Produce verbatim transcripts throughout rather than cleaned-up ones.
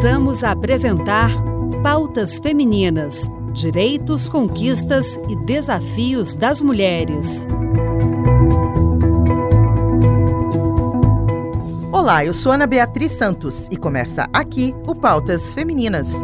Passamos a apresentar Pautas Femininas: Direitos, Conquistas e Desafios das Mulheres. Olá, eu sou Ana Beatriz Santos e começa aqui o Pautas Femininas.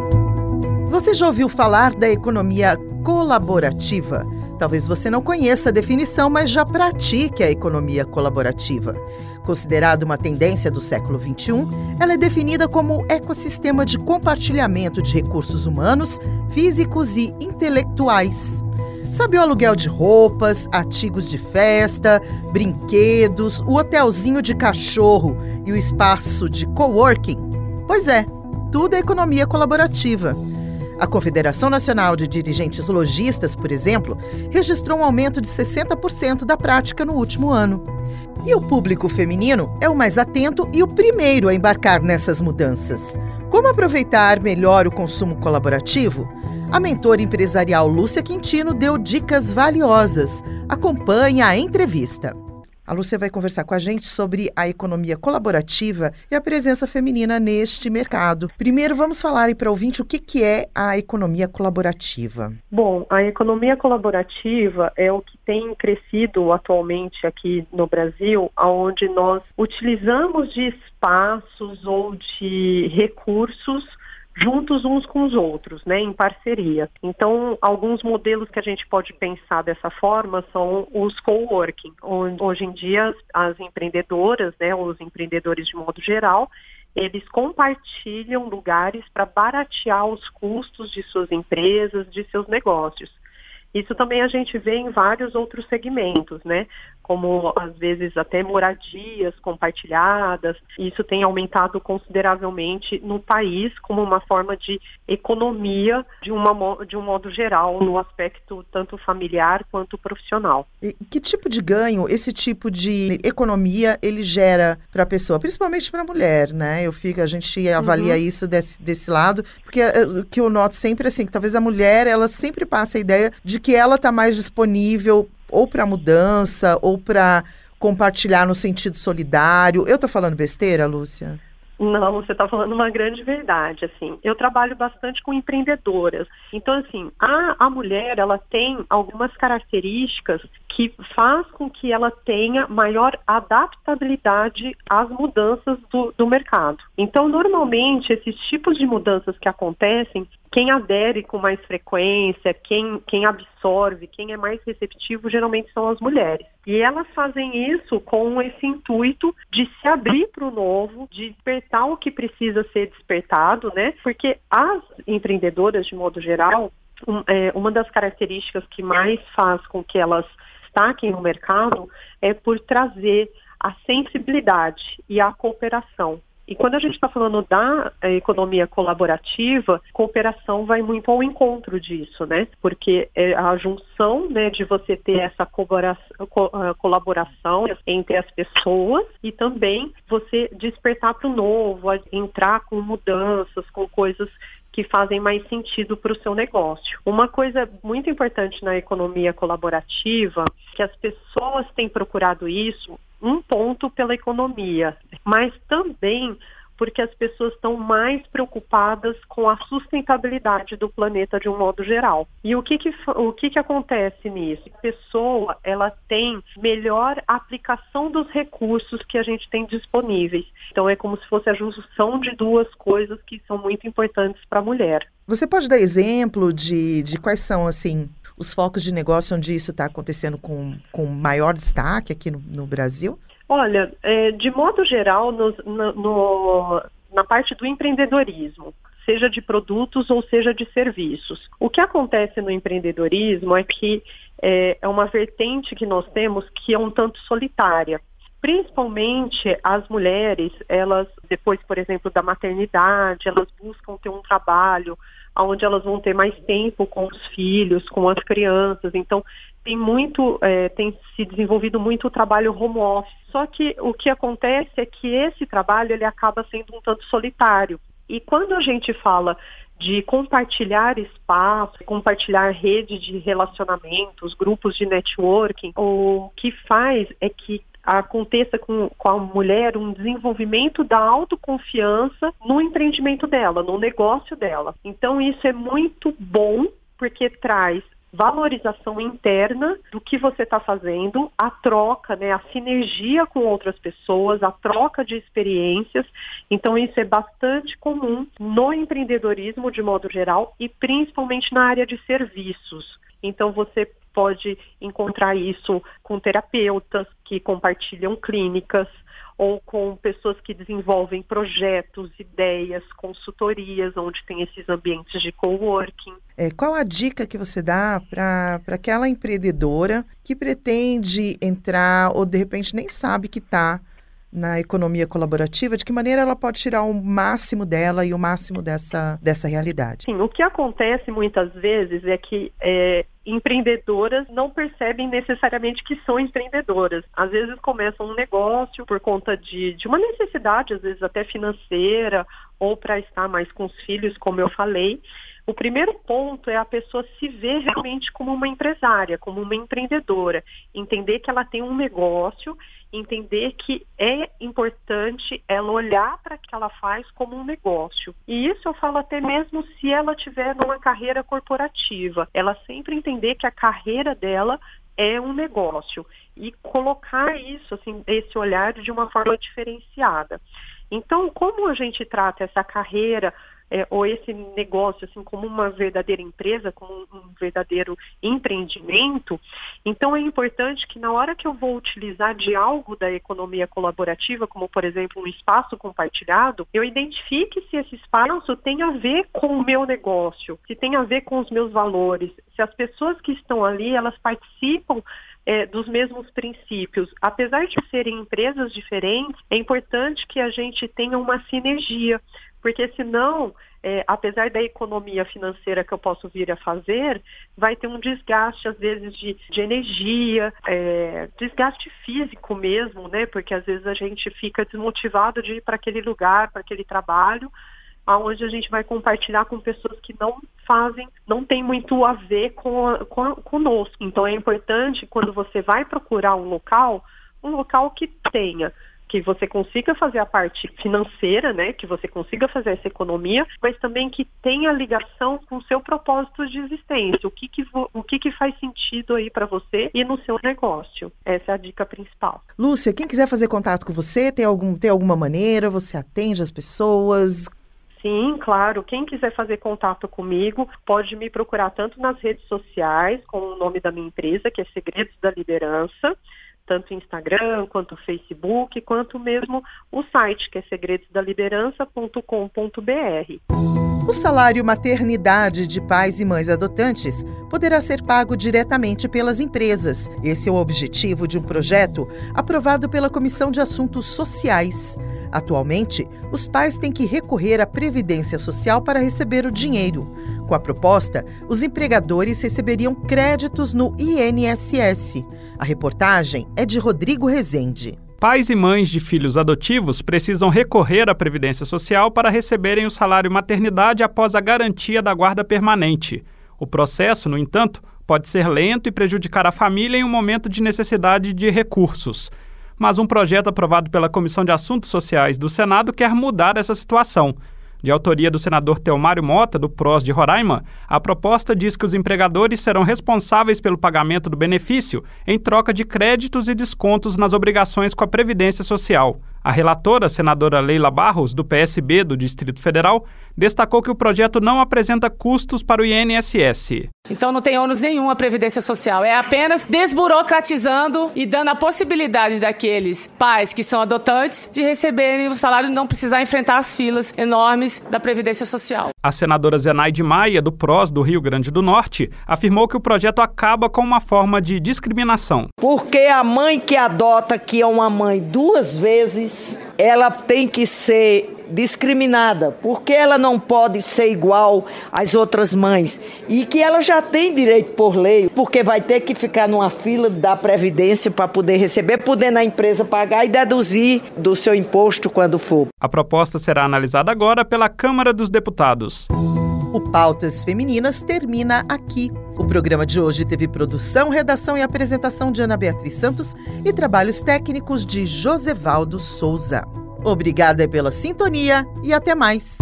Você já ouviu falar da economia colaborativa? Talvez você não conheça a definição, mas já pratique a economia colaborativa. Considerada uma tendência do século vinte e um, ela é definida como ecossistema de compartilhamento de recursos humanos, físicos e intelectuais. Sabe o aluguel de roupas, artigos de festa, brinquedos, o hotelzinho de cachorro e o espaço de coworking? Pois é, tudo é economia colaborativa. A Confederação Nacional de Dirigentes Lojistas, por exemplo, registrou um aumento de sessenta por cento da prática no último ano. E o público feminino é o mais atento e o primeiro a embarcar nessas mudanças. Como aproveitar melhor o consumo colaborativo? A mentora empresarial Lúcia Quintino deu dicas valiosas. Acompanhe a entrevista. A Lúcia vai conversar com a gente sobre a economia colaborativa e a presença feminina neste mercado. Primeiro, vamos falar aí para o ouvinte o que, que é a economia colaborativa. Bom, a economia colaborativa é o que tem crescido atualmente aqui no Brasil, onde nós utilizamos de espaços ou de recursos juntos uns com os outros, né, em parceria. Então, alguns modelos que a gente pode pensar dessa forma são os coworking, onde hoje em dia as empreendedoras, né, os empreendedores de modo geral, eles compartilham lugares para baratear os custos de suas empresas, de seus negócios. Isso também a gente vê em vários outros segmentos, né? Como, às vezes, até moradias compartilhadas. Isso tem aumentado consideravelmente no país como uma forma de economia de, uma, de um modo geral, no aspecto tanto familiar quanto profissional. E que tipo de ganho esse tipo de economia ele gera para a pessoa, principalmente para a mulher, né? Eu fico, a gente avalia uhum. isso desse, desse lado, porque o que eu noto sempre assim, que talvez a mulher, ela sempre passa a ideia de que ela está mais disponível ou para mudança ou para compartilhar no sentido solidário. Eu estou falando besteira, Lúcia? Não, você está falando uma grande verdade, assim. Eu trabalho bastante com empreendedoras. Então, assim, a, a mulher, ela tem algumas características que faz com que ela tenha maior adaptabilidade às mudanças do, do mercado. Então, normalmente, esses tipos de mudanças que acontecem, quem adere com mais frequência, quem, quem absorve, quem é mais receptivo, geralmente são as mulheres. E elas fazem isso com esse intuito de se abrir para o novo, de despertar o que precisa ser despertado, né? Porque as empreendedoras, de modo geral, um, é, uma das características que mais faz com que elas destaquem no mercado é por trazer a sensibilidade e a cooperação. E quando a gente está falando da economia colaborativa, cooperação vai muito ao encontro disso, né? Porque é a junção, né, de você ter essa colaboração entre as pessoas e também você despertar para o novo, entrar com mudanças, com coisas que fazem mais sentido para o seu negócio. Uma coisa muito importante na economia colaborativa, que as pessoas têm procurado isso, um ponto pela economia, mas também porque as pessoas estão mais preocupadas com a sustentabilidade do planeta de um modo geral. E o que que, o que que acontece nisso? A pessoa, ela tem melhor aplicação dos recursos que a gente tem disponíveis. Então é como se fosse a junção de duas coisas que são muito importantes para a mulher. Você pode dar exemplo de, de quais são, assim, os focos de negócio onde isso está acontecendo com, com maior destaque aqui no, no Brasil? Olha, é, de modo geral, no, no, na parte do empreendedorismo, seja de produtos ou seja de serviços. O que acontece no empreendedorismo é que é, é uma vertente que nós temos que é um tanto solitária. Principalmente as mulheres, elas, depois, por exemplo, da maternidade, elas buscam ter um trabalho onde elas vão ter mais tempo com os filhos, com as crianças. Então, tem muito, é, tem se desenvolvido muito o trabalho home office. Só que o que acontece é que esse trabalho ele acaba sendo um tanto solitário. E quando a gente fala de compartilhar espaço, compartilhar rede de relacionamentos, grupos de networking, o que faz é que aconteça com, com a mulher um desenvolvimento da autoconfiança no empreendimento dela, no negócio dela. Então isso é muito bom, porque traz valorização interna do que você está fazendo, a troca, né, a sinergia com outras pessoas, a troca de experiências. Então isso é bastante comum no empreendedorismo de modo geral e principalmente na área de serviços. Então você pode encontrar isso com terapeutas que compartilham clínicas, ou com pessoas que desenvolvem projetos, ideias, consultorias, onde tem esses ambientes de coworking. É, qual a dica que você dá para aquela empreendedora que pretende entrar ou de repente nem sabe que está na economia colaborativa? De que maneira ela pode tirar o máximo dela e o máximo dessa, dessa realidade? Sim, o que acontece muitas vezes é que é, empreendedoras não percebem necessariamente que são empreendedoras. Às vezes começam um negócio por conta de, de uma necessidade, às vezes até financeira, ou para estar mais com os filhos, como eu falei. O primeiro ponto é a pessoa se ver realmente como uma empresária, como uma empreendedora, entender que ela tem um negócio, entender que é importante ela olhar para o que ela faz como um negócio. E isso eu falo até mesmo se ela tiver numa carreira corporativa. Ela sempre entender que a carreira dela é um negócio e colocar isso, assim, esse olhar de uma forma diferenciada. Então, como a gente trata essa carreira É, ou esse negócio assim como uma verdadeira empresa, como um, um verdadeiro empreendimento, então é importante que na hora que eu vou utilizar de algo da economia colaborativa, como por exemplo um espaço compartilhado, eu identifique se esse espaço tem a ver com o meu negócio, se tem a ver com os meus valores, se as pessoas que estão ali, elas participam É, dos mesmos princípios. Apesar de serem empresas diferentes, é importante que a gente tenha uma sinergia, porque senão, é, apesar da economia financeira que eu posso vir a fazer, vai ter um desgaste, às vezes, de, de energia, é, desgaste físico mesmo, né? Porque às vezes a gente fica desmotivado de ir para aquele lugar, para aquele trabalho, onde a gente vai compartilhar com pessoas que não fazem, não tem muito a ver com, a, com a, conosco. Então é importante, quando você vai procurar um local, um local que tenha, que você consiga fazer a parte financeira, né, que você consiga fazer essa economia, mas também que tenha ligação com o seu propósito de existência, o que que, o que, que faz sentido aí para você e no seu negócio. Essa é a dica principal. Lúcia, quem quiser fazer contato com você, tem, algum, tem alguma maneira? Você atende as pessoas? Sim, claro. Quem quiser fazer contato comigo pode me procurar tanto nas redes sociais, com o nome da minha empresa, que é Segredos da Liderança, tanto Instagram, quanto Facebook, quanto mesmo o site, que é segredos da liderança ponto com ponto b r. O salário maternidade de pais e mães adotantes poderá ser pago diretamente pelas empresas. Esse é o objetivo de um projeto aprovado pela Comissão de Assuntos Sociais. Atualmente, os pais têm que recorrer à Previdência Social para receber o dinheiro. Com a proposta, os empregadores receberiam créditos no I N S S. A reportagem é de Rodrigo Rezende. Pais e mães de filhos adotivos precisam recorrer à Previdência Social para receberem o salário maternidade após a garantia da guarda permanente. O processo, no entanto, pode ser lento e prejudicar a família em um momento de necessidade de recursos. Mas um projeto aprovado pela Comissão de Assuntos Sociais do Senado quer mudar essa situação. De autoria do senador Teomário Mota, do P R O S de Roraima, a proposta diz que os empregadores serão responsáveis pelo pagamento do benefício em troca de créditos e descontos nas obrigações com a Previdência Social. A relatora, senadora Leila Barros, do P S B do Distrito Federal, destacou que o projeto não apresenta custos para o I N S S. Então não tem ônus nenhum a Previdência Social, é apenas desburocratizando e dando a possibilidade daqueles pais que são adotantes de receberem o salário e não precisar enfrentar as filas enormes da Previdência Social. A senadora Zenaide Maia, do P R O S do Rio Grande do Norte, afirmou que o projeto acaba com uma forma de discriminação. Porque a mãe que adota, que é uma mãe duas vezes, ela tem que ser discriminada, porque ela não pode ser igual às outras mães e que ela já tem direito por lei, porque vai ter que ficar numa fila da Previdência para poder receber, podendo a empresa pagar e deduzir do seu imposto quando for. A proposta será analisada agora pela Câmara dos Deputados. O Pautas Femininas termina aqui. O programa de hoje teve produção, redação e apresentação de Ana Beatriz Santos e trabalhos técnicos de Josevaldo Souza. Obrigada pela sintonia e até mais.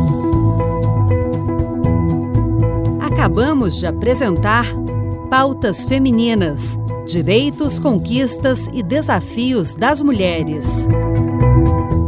Acabamos de apresentar Pautas Femininas, Direitos, Conquistas e Desafios das Mulheres.